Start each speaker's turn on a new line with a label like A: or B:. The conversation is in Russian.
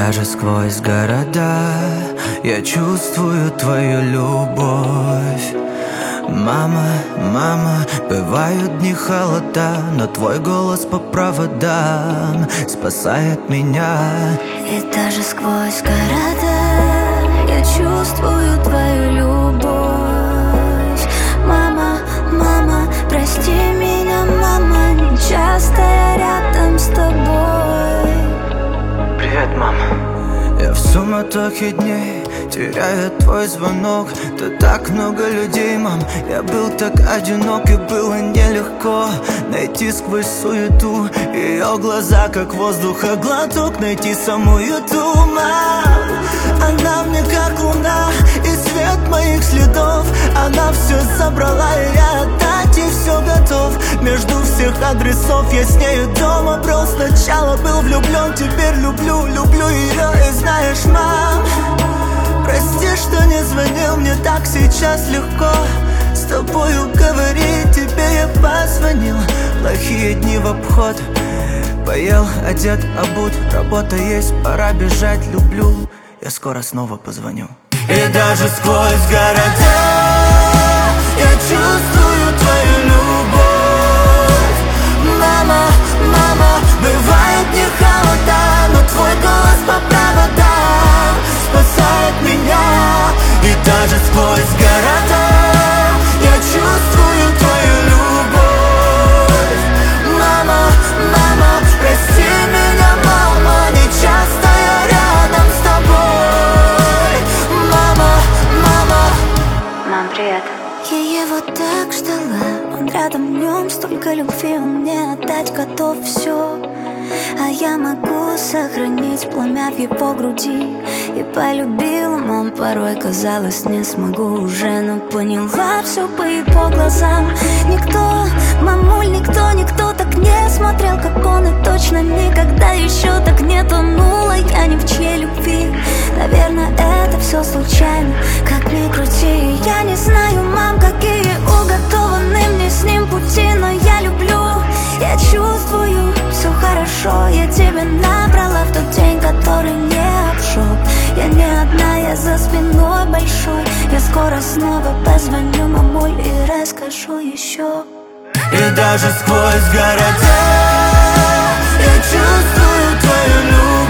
A: даже сквозь города я чувствую твою любовь. Мама, мама, бывают дни холода, но твой голос по проводам спасает меня.
B: И даже сквозь города я чувствую твою любовь. Мама, мама, прости меня, мама, не часто я рядом с тобой.
A: Привет, мама. Я в суматохе дней теряю твой звонок. Тут так много людей, мам. Я был так одинок, и было нелегко найти сквозь суету ее глаза, как воздуха глоток, найти самую ту, мам. Она мне как луна и свет моих следов. Она все забрала, и я отдать ей все готов. Между всех адресов я с нею дома брел. Сначала был влюблен, теперь люблю, люблю ее. И знаешь, мам, прости, что не звонил, мне так сейчас легко с тобою говорить. Тебе я позвонил, плохие дни в обход. Поел, одет, обут, работа есть, пора бежать, люблю. Я скоро снова позвоню. И даже сквозь города я чувствую твою любовь. Мама, мама, бывает не холода, но твой голос по проводам спасает меня. И даже сквозь города я чувствую твою любовь. Мама, мама, прости меня, мама, не часто я рядом с тобой. Мама, мама.
B: Мам, привет. Я его так ждала, он рядом, в нем столько любви, он мне отдать готов все. А я могу сохранить пламя в его груди. И полюбила, мам, порой казалось, не смогу уже, но поняла все по его глазам. Никто, мамуль, никто так не смотрел, как он, и точно никогда еще так не тонула я ни в чьей любви. Наверное, это все случайно, как ни крути. Я не знаю, мам, какие уготованы мне с ним пути, но я люблю, я чувствую, все хорошо. Я тебя набрала в тот день, который не обшел. Я не одна, я за спиной большой. Я скоро снова позвоню, мамуль, и расскажу еще.
A: И даже сквозь города я чувствую твою любовь.